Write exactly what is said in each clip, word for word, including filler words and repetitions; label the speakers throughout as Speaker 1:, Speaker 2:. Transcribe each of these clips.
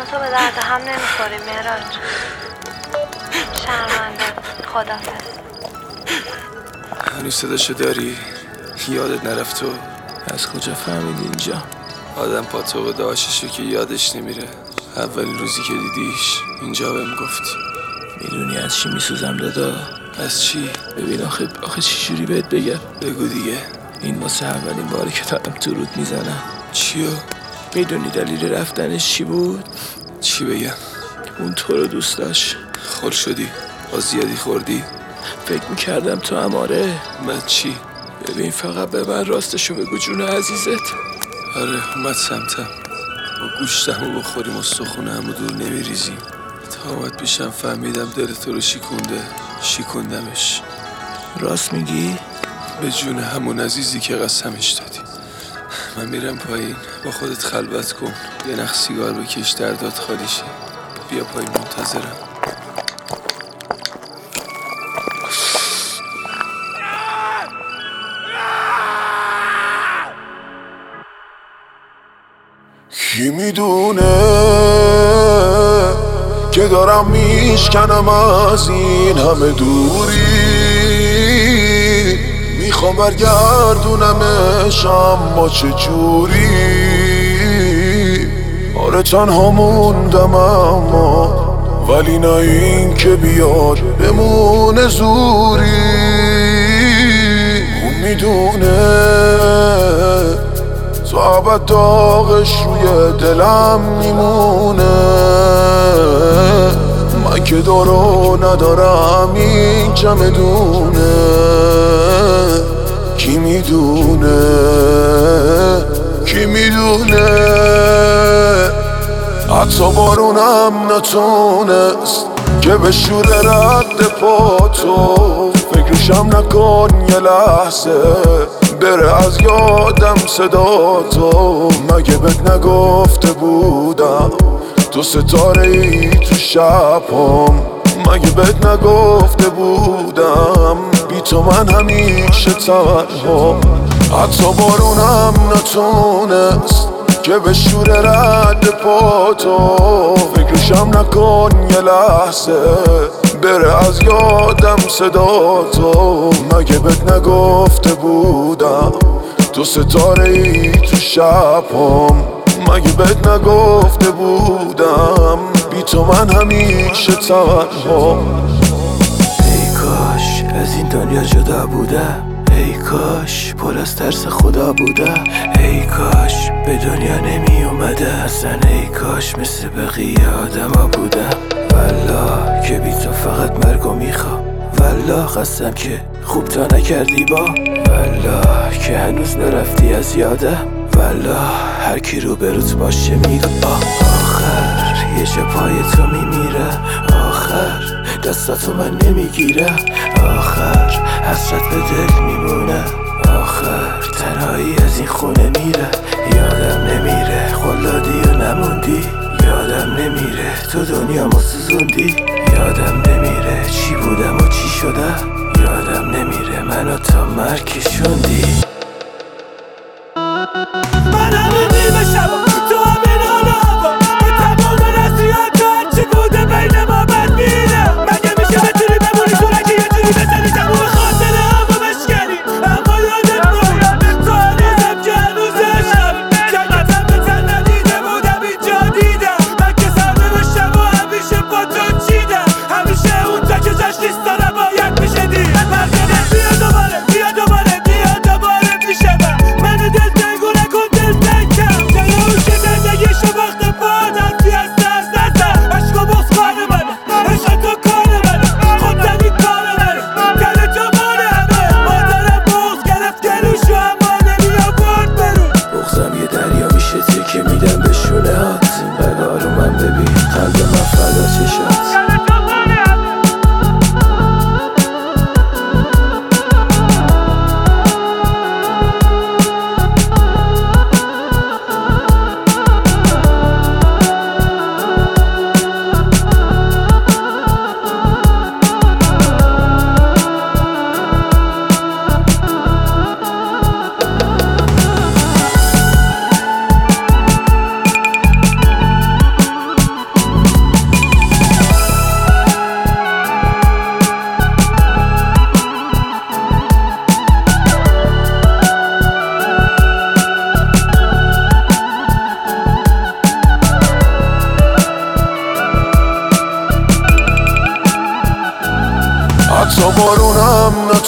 Speaker 1: تو به درد هم نمیخوری مهراج. شرمنده. خدافظ.
Speaker 2: هنوز صداشو داری؟ یادت نرفت تو؟
Speaker 3: از کجا فهمیدی اینجا؟
Speaker 2: آدم پاتوق داشتشو که یادش نمیره. اولین روزی که دیدیش اینجا بهم گفتی.
Speaker 3: میدونی از چی میسوزم دادا؟
Speaker 2: از چی؟
Speaker 3: ببین آخه آخه چی جوری بهت بگم؟
Speaker 2: بگو دیگه.
Speaker 3: این واسه اولین باری که دارم تو رود میزنم.
Speaker 2: چیو؟
Speaker 3: میدونی دلیل رفتنش چی بود؟
Speaker 2: چی بگم؟
Speaker 3: اون تو رو دوست داشت.
Speaker 2: خل شدی؟ با زیادی خوردی؟
Speaker 3: فکر میکردم تو هم آره.
Speaker 2: من چی؟
Speaker 3: ببین فقط به من راستشو بگو جون عزیزت.
Speaker 2: آره اومد سمتم. با گوشتمو بخوریم و سخونه همو دور نمیریزیم. تا اومد پیشم فهمیدم دل تو رو شیکونده. شیکوندمش.
Speaker 3: راست میگی؟
Speaker 2: به جون همون عزیزی که قسمش دادی. من میرم پایین. با خودت خلوت کن. یه نخ سیگار بکش دردات خالی شه. بیا پایین منتظرم.
Speaker 4: کی میدونه که دارم میشکنم از این همه دوری. میخوام برگردونمش اما چجوری. آره تنها موندم اما ولی نه این که بیاد بمونه زوری. اون میدونه تو عبد داغش روی دلم میمونه. من که دارو ندارم این چمدونه. کی میدونه کی میدونه حتی بارونم نتونست که به شور رد پاتو. فکرشم نکن یه لحظه بره از یادم صدا تو. مگه بهت نگفته بودم تو ستاره ای تو شبم. مگه بهت نگفته بودم بی تو من همیشه تنها. حتی بارونم نتونست که به شور رد پاتو. فکرشم نکن یه لحظه بره از یادم صدا تو. مگه بهت نگفته بودم تو ستاره ای تو شبم. مگه بهت نگفته بودم بی تو من همیشه تنها.
Speaker 3: ای کاش از این دنیا جدا بودم. ای کاش پر از ترس خدا بودم. ای کاش به دنیا نمی اومده اصلا. ای کاش مثل بقیه آدما بودم. والله که بی تو فقط مرگو میخوام. والله قسم که خوب تا نکردی با. والله که هنوز نرفتی از یادم. والله هر کی رو بروت باشه میگه آخر یه جا پای تو میمیره. آخر دستاتو من نمیگیره. آخر حسرت به دل میمونه. آخر تنهایی از این خونه میره. یادم نمیره خلادی و نموندی. یادم نمیره تو دنیامو سوزوندی. یادم نمیره چی بودم و چی شدم. یادم نمیره منو تا مرگ کشوندی.
Speaker 5: من همه نیمه شبا تو همین حال هوا. به تمام نصیحت هرچی بوده بین ما بد میره. مگه میشه بتونی بمونی تو رگه یه جوری بزنی تموم خاطر همو بشکنی. اما یادت باید تو هنوزم که هنوز عشقم. جنگتم به تن ندیده بودم اینجا دیدم. من که سرده بشم و همیشه با تو چیدم. همیشه اون تا که جاش نیست دارم باید میشه دید. مردمه بیا دوباره بیا دوباره بیا دوباره میشه من. منو دل تنگو نکن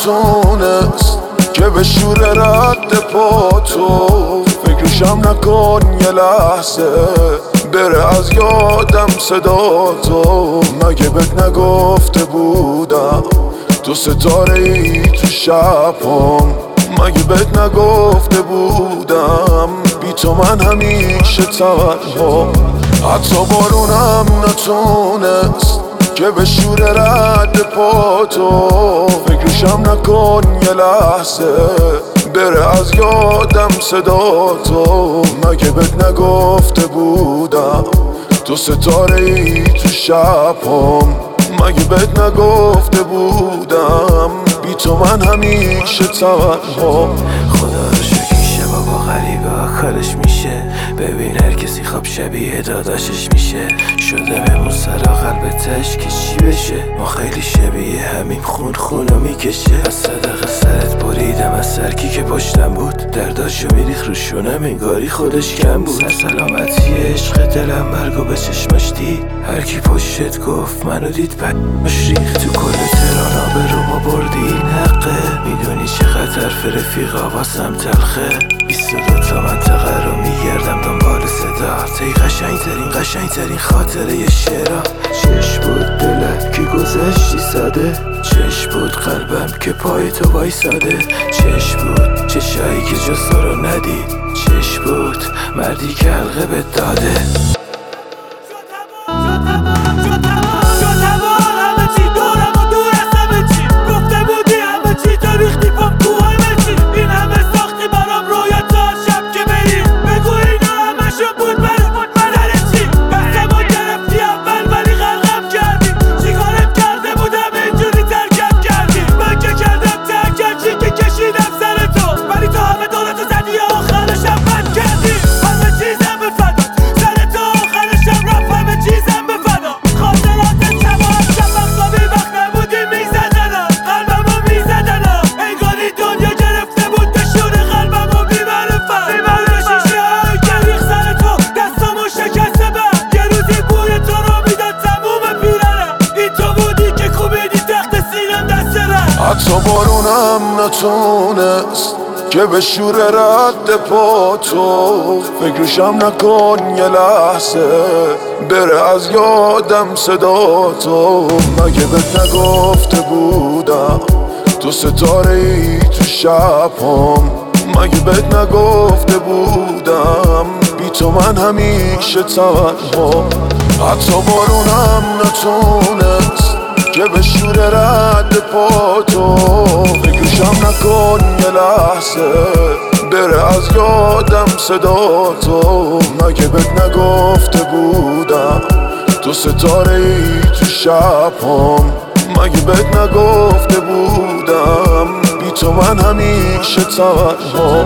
Speaker 4: نتونست که به شور رد پا تو فکرشم نکن یه لحظه بره از یادم صدا تو. مگه بهت نگفته بودم تو ستاره ای تو شبم؟ مگه بهت نگفته بودم بی تو من همیشه تنها؟ حتی بارونم نتونست که به شور رد پا تو فکرشم نکن یه لحظه بره از یادم صدا تو. مگه بهت نگفته بودم تو ستاره ای تو شبم؟ مگه بهت نگفته بودم بی تو من همیشه تنها؟
Speaker 3: خدا رو شکر شبا با غریبه ها کارش میشه. ببین هر کسی خواب شبیه داداشش میشه. شده بمون سرا قلبتش که چی بشه. ما خیلی شبیه همین خون خونو میکشه. از صدق سرت بریدم از سرکی که پشتم بود. درداشو میریخ رو شونم انگاری خودش کم بود. سر سلامتی عشق دلم مرگو به چشمش دید. هرکی پشتت گفت منو دید پشت ریخت. تو کل تهران به رو ما بردی این حقه. میدونی چقدر حرف رفیقا واسم تلخه. بیست و دو تا منطقه رو میگردم دنبال صدا. تی قشنگ ترین قشنگ ترین خاطره یه شعرها. چش بود دلم که گذشتی ساده. چش بود قلبم که پای تو وایساده. چش بود چشایی که جز تو رو ندید. چش بود مردی که حلقه بهت داده.
Speaker 4: حتی بارونم نتونست که به شور رد پا تو فکرشم نکن یه لحظه بره از یادم صدا تو. مگه بهت نگفته بودم تو ستاره ای تو شبم؟ مگه بهت نگفته بودم بی تو من همیشه تنها؟ حتی بارونم نتونست که به شور رد پا تو فکرشم نکن یه لحظه بره از یادم صدا تو. مگه بهت نگفته بودم تو ستاره ای تو شبم؟ مگه بهت نگفته بودم بی تو من همیشه تنها؟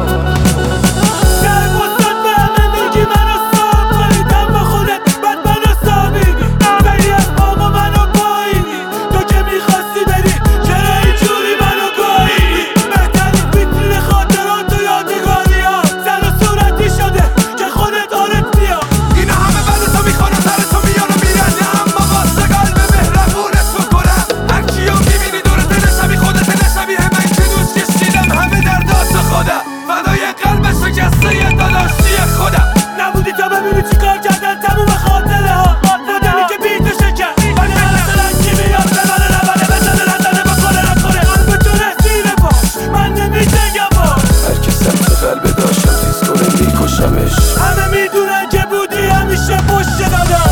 Speaker 5: همه میدونن که بودی همیشه پشت دادم.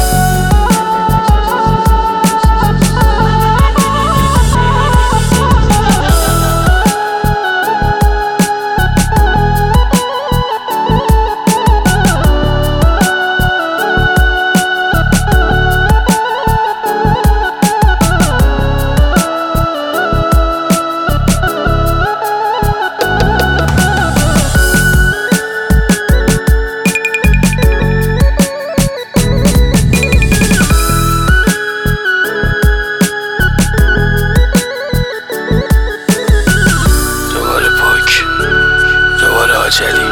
Speaker 3: دوباره